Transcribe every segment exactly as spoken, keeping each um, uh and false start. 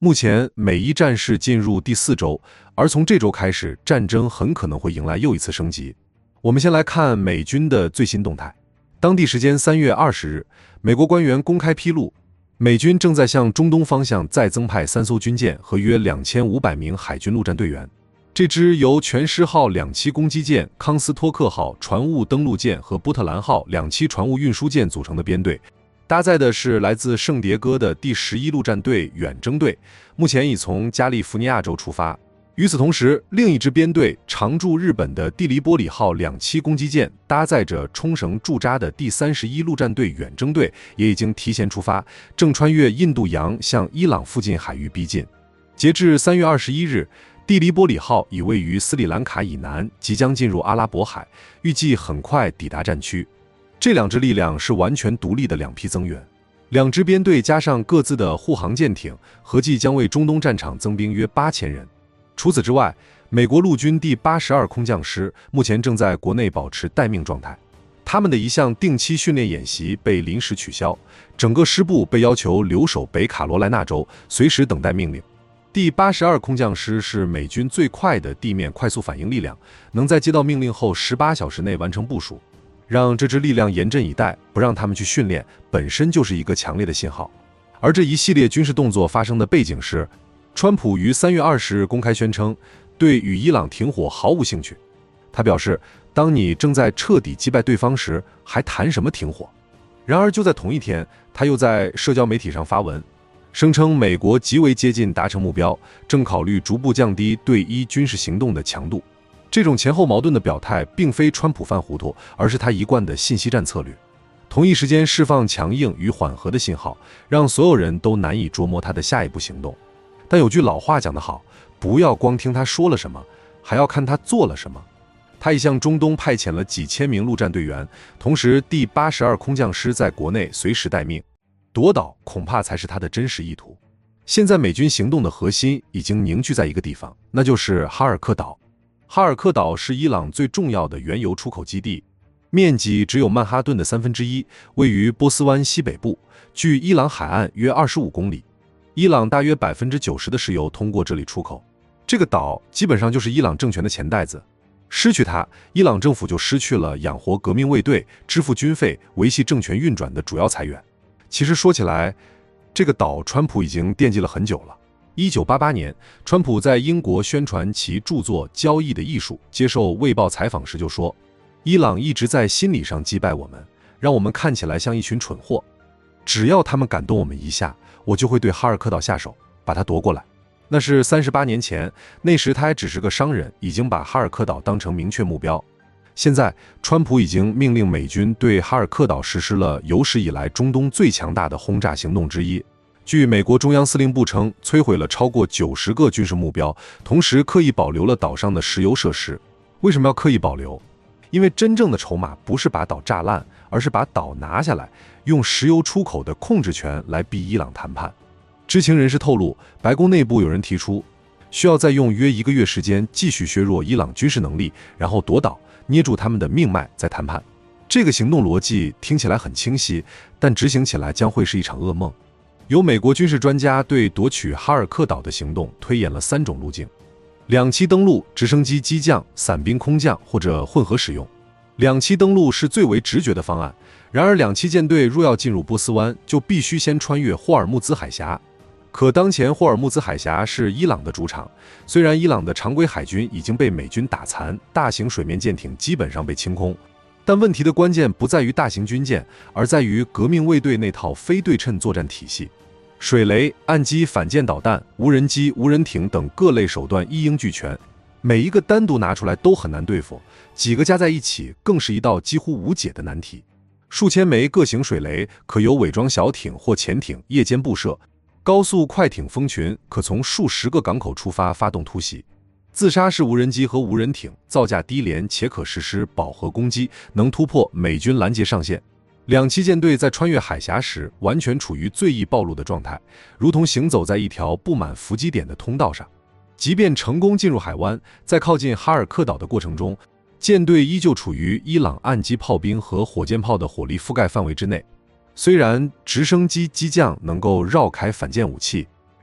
目前美伊战事进入第四周，而从这周开始，战争很可能会迎来又一次升级。我们先来看美军的最新动态。当地时间三月二十日，美国官员公开披露，美军正在向中东方向再增派三艘军舰和约两千五百名海军陆战队员。这支由全狮号两栖攻击舰、康斯托克号船坞登陆舰和波特兰号两栖船坞运输舰组成的编队，搭载的是来自圣迭戈的第十一陆战队远征队，目前已从加利福尼亚州出发。与此同时，另一支编队常驻日本的蒂黎波里号两栖攻击舰，搭载着冲绳驻扎的第三十一陆战队远征队，也已经提前出发，正穿越印度洋向伊朗附近海域逼近。截至三月二十一日，蒂黎波里号已位于斯里兰卡以南，即将进入阿拉伯海，预计很快抵达战区。这两支力量是完全独立的两批增援，两支编队加上各自的护航舰艇，合计将为中东战场增兵约八千人。除此之外，美国陆军第八十二空降师目前正在国内保持待命状态，他们的一项定期训练演习被临时取消，整个师部被要求留守北卡罗来纳州，随时等待命令。第八十二空降师是美军最快的地面快速反应力量，能在接到命令后十八小时内完成部署。让这支力量严阵以待，不让他们去训练，本身就是一个强烈的信号。而这一系列军事动作发生的背景是，川普于三月二十日公开宣称，对与伊朗停火毫无兴趣。他表示，当你正在彻底击败对方时，还谈什么停火？然而就在同一天，他又在社交媒体上发文，声称美国极为接近达成目标，正考虑逐步降低对伊军事行动的强度。这种前后矛盾的表态并非川普犯糊涂，而是他一贯的信息战策略。同一时间释放强硬与缓和的信号，让所有人都难以捉摸他的下一步行动。但有句老话讲得好，不要光听他说了什么，还要看他做了什么。他已向中东派遣了几千名陆战队员，同时第八十二空降师在国内随时待命。夺岛恐怕才是他的真实意图。现在美军行动的核心已经凝聚在一个地方，那就是哈尔克岛。哈尔克岛是伊朗最重要的原油出口基地，面积只有曼哈顿的三分之一，位于波斯湾西北部，距伊朗海岸约二十五公里。伊朗大约百分之九十的石油通过这里出口。这个岛基本上就是伊朗政权的钱袋子，失去它，伊朗政府就失去了养活革命卫队、支付军费、维系政权运转的主要财源。其实说起来，这个岛川普已经惦记了很久了。一九八八年，川普在英国宣传其著作《交易的艺术》，接受《卫报》采访时就说，伊朗一直在心理上击败我们，让我们看起来像一群蠢货。只要他们感动我们一下，我就会对哈尔克岛下手，把它夺过来。那是三十八年前，那时他还只是个商人，已经把哈尔克岛当成明确目标。现在，川普已经命令美军对哈尔克岛实施了有史以来中东最强大的轰炸行动之一。据美国中央司令部称，摧毁了超过九十个军事目标，同时刻意保留了岛上的石油设施。为什么要刻意保留？因为真正的筹码不是把岛炸烂，而是把岛拿下来，用石油出口的控制权来逼伊朗谈判。知情人士透露，白宫内部有人提出，需要再用约一个月时间继续削弱伊朗军事能力，然后夺岛，捏住他们的命脉再谈判。这个行动逻辑听起来很清晰，但执行起来将会是一场噩梦。有美国军事专家对夺取哈尔克岛的行动推演了三种路径：两栖登陆、直升机机降、伞兵空降或者混合使用。两栖登陆是最为直觉的方案，然而两栖舰队若要进入波斯湾，就必须先穿越霍尔木兹海峡。可当前霍尔木兹海峡是伊朗的主场，虽然伊朗的常规海军已经被美军打残，大型水面舰艇基本上被清空，但问题的关键不在于大型军舰，而在于革命卫队那套非对称作战体系。水雷、岸基反舰导弹、无人机、无人艇等各类手段一应俱全，每一个单独拿出来都很难对付，几个加在一起更是一道几乎无解的难题。数千枚各型水雷可由伪装小艇或潜艇夜间布设，高速快艇蜂群可从数十个港口出发发动突袭。自杀式无人机和无人艇造价低廉且可实施饱和攻击，能突破美军拦截上限。两栖舰队在穿越海峡时完全处于最易暴露的状态，如同行走在一条布满伏击点的通道上。即便成功进入海湾，在靠近哈尔克岛的过程中，舰队依旧处于伊朗岸基炮兵和火箭炮的火力覆盖范围之内。虽然直升机机降能够绕开反舰武器，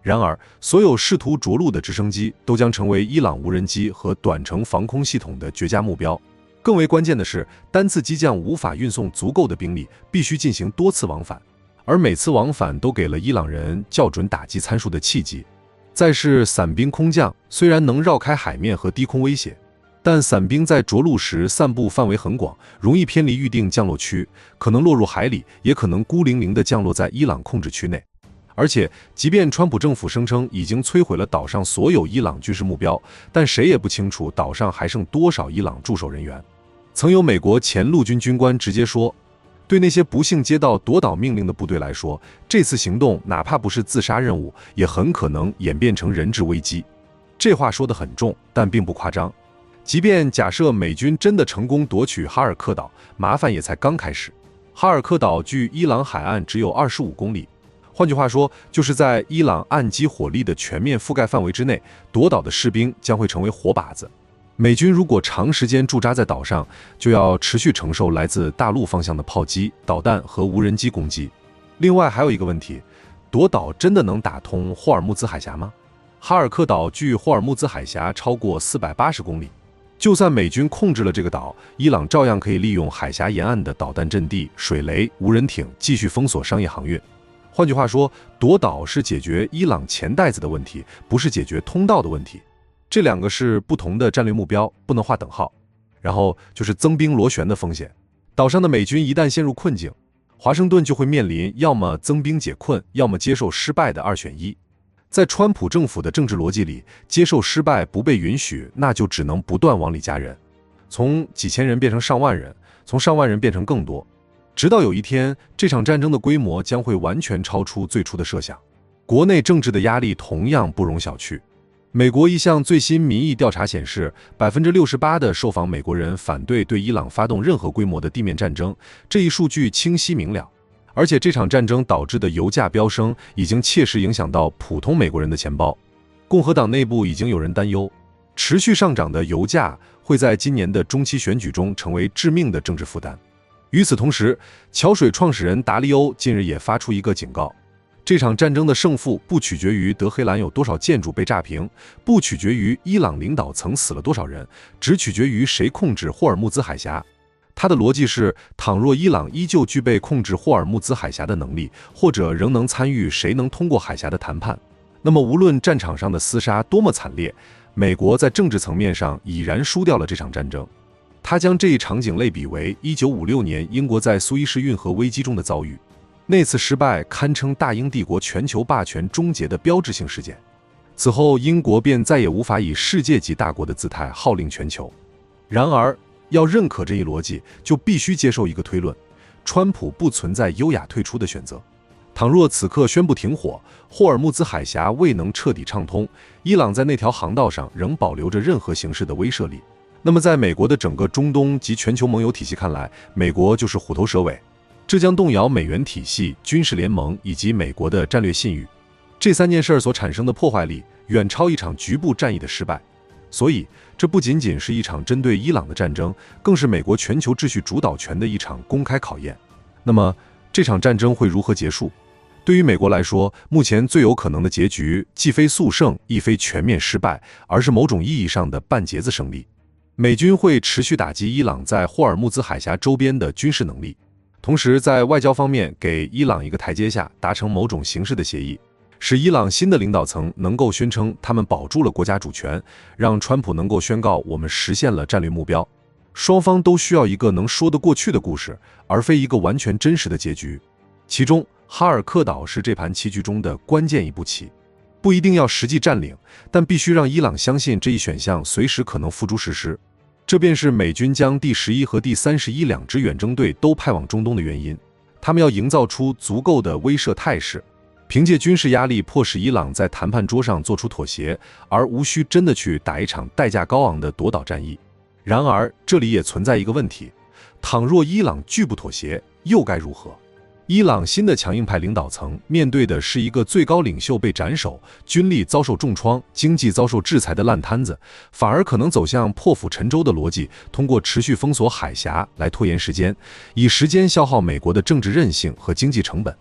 然而，所有试图着陆的直升机都将成为伊朗无人机和短程防空系统的绝佳目标。更为关键的是，单次机降无法运送足够的兵力，必须进行多次往返，而每次往返都给了伊朗人校准打击参数的契机。再是伞兵空降，虽然能绕开海面和低空威胁，但伞兵在着陆时散布范围很广，容易偏离预定降落区，可能落入海里，也可能孤零零地降落在伊朗控制区内。而且，即便川普政府声称已经摧毁了岛上所有伊朗军事目标，但谁也不清楚岛上还剩多少伊朗驻守人员。曾有美国前陆军军官直接说，对那些不幸接到夺岛命令的部队来说，这次行动哪怕不是自杀任务，也很可能演变成人质危机。这话说得很重，但并不夸张。即便假设美军真的成功夺取哈尔克岛，麻烦也才刚开始。哈尔克岛距伊朗海岸只有二十五公里，换句话说，就是在伊朗岸基火力的全面覆盖范围之内，夺岛的士兵将会成为活靶子。美军如果长时间驻扎在岛上，就要持续承受来自大陆方向的炮击、导弹和无人机攻击。另外还有一个问题，夺岛真的能打通霍尔木兹海峡吗？哈尔克岛距霍尔木兹海峡超过四百八十公里，就算美军控制了这个岛，伊朗照样可以利用海峡沿岸的导弹阵地、水雷、无人艇继续封锁商业航运。换句话说，夺岛是解决伊朗钱袋子的问题，不是解决通道的问题。这两个是不同的战略目标，不能划等号。然后就是增兵螺旋的风险，岛上的美军一旦陷入困境，华盛顿就会面临要么增兵解困，要么接受失败的二选一。在川普政府的政治逻辑里，接受失败不被允许，那就只能不断往里加人，从几千人变成上万人，从上万人变成更多，直到有一天，这场战争的规模将会完全超出最初的设想。国内政治的压力同样不容小觑。美国一项最新民意调查显示， 百分之六十八 的受访美国人反对对伊朗发动任何规模的地面战争，这一数据清晰明了。而且这场战争导致的油价飙升已经切实影响到普通美国人的钱包。共和党内部已经有人担忧，持续上涨的油价会在今年的中期选举中成为致命的政治负担。与此同时，桥水创始人达利欧近日也发出一个警告，这场战争的胜负不取决于德黑兰有多少建筑被炸平，不取决于伊朗领导层死了多少人，只取决于谁控制霍尔木兹海峡。他的逻辑是，倘若伊朗依旧具备控制霍尔木兹海峡的能力，或者仍能参与谁能通过海峡的谈判，那么无论战场上的厮杀多么惨烈，美国在政治层面上已然输掉了这场战争。他将这一场景类比为一九五六年英国在苏伊士运河危机中的遭遇，那次失败堪称大英帝国全球霸权终结的标志性事件。此后，英国便再也无法以世界级大国的姿态号令全球。然而，要认可这一逻辑，就必须接受一个推论：川普不存在优雅退出的选择。倘若此刻宣布停火，霍尔木兹海峡未能彻底畅通，伊朗在那条航道上仍保留着任何形式的威慑力，那么在美国的整个中东及全球盟友体系看来，美国就是虎头蛇尾，这将动摇美元体系、军事联盟以及美国的战略信誉。这三件事所产生的破坏力远超一场局部战役的失败。所以，这不仅仅是一场针对伊朗的战争，更是美国全球秩序主导权的一场公开考验。那么，这场战争会如何结束？对于美国来说，目前最有可能的结局既非速胜，亦非全面失败，而是某种意义上的半截子胜利。美军会持续打击伊朗在霍尔木兹海峡周边的军事能力，同时在外交方面给伊朗一个台阶下，达成某种形式的协议，使伊朗新的领导层能够宣称他们保住了国家主权，让川普能够宣告我们实现了战略目标。双方都需要一个能说得过去的故事，而非一个完全真实的结局。其中，哈尔克岛是这盘棋局中的关键一步棋，不一定要实际占领，但必须让伊朗相信这一选项随时可能付诸实施。这便是美军将第十一和第三十一两支远征队都派往中东的原因。他们要营造出足够的威慑态势，凭借军事压力迫使伊朗在谈判桌上做出妥协，而无需真的去打一场代价高昂的夺岛战役。然而，这里也存在一个问题：倘若伊朗拒不妥协，又该如何？伊朗新的强硬派领导层面对的是一个最高领袖被斩首、军力遭受重创、经济遭受制裁的烂摊子，反而可能走向破釜沉舟的逻辑，通过持续封锁海峡来拖延时间，以时间消耗美国的政治韧性和经济成本。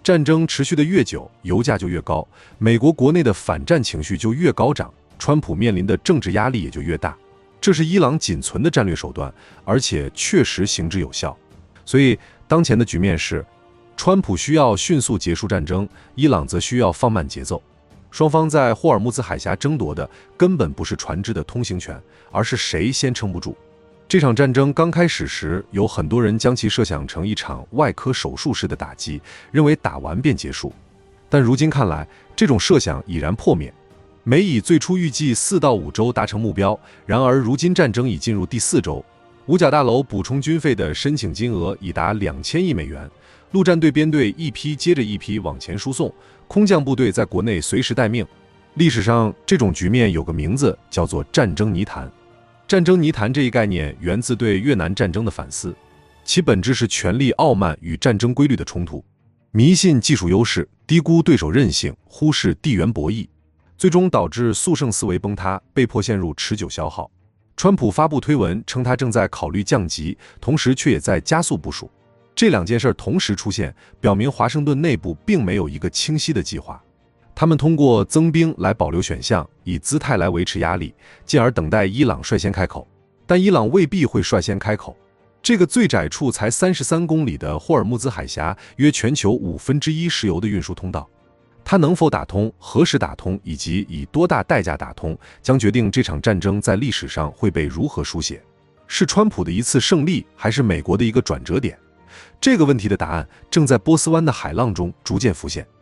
战争持续的越久，油价就越高，美国国内的反战情绪就越高涨，川普面临的政治压力也就越大。这是伊朗仅存的战略手段，而且确实行之有效。所以，当前的局面是，川普需要迅速结束战争，伊朗则需要放慢节奏。双方在霍尔木兹海峡争夺的根本不是船只的通行权，而是谁先撑不住。这场战争刚开始时，有很多人将其设想成一场外科手术式的打击，认为打完便结束。但如今看来，这种设想已然破灭。美以最初预计四到五周达成目标，然而如今战争已进入第四周，五角大楼补充军费的申请金额已达两千亿美元，陆战队编队一批接着一批往前输送，空降部队在国内随时待命。历史上这种局面有个名字，叫做战争泥潭。战争泥潭这一概念源自对越南战争的反思，其本质是权力傲慢与战争规律的冲突，迷信技术优势，低估对手韧性，忽视地缘博弈，最终导致速胜思维崩塌，被迫陷入持久消耗。川普发布推文称他正在考虑降级，同时却也在加速部署。这两件事同时出现，表明华盛顿内部并没有一个清晰的计划。他们通过增兵来保留选项，以姿态来维持压力，进而等待伊朗率先开口。但伊朗未必会率先开口。这个最窄处才三十三公里的霍尔木兹海峡，约全球五分之一石油的运输通道。它能否打通、何时打通以及以多大代价打通，将决定这场战争在历史上会被如何书写。是川普的一次胜利，还是美国的一个转折点？这个问题的答案正在波斯湾的海浪中逐渐浮现。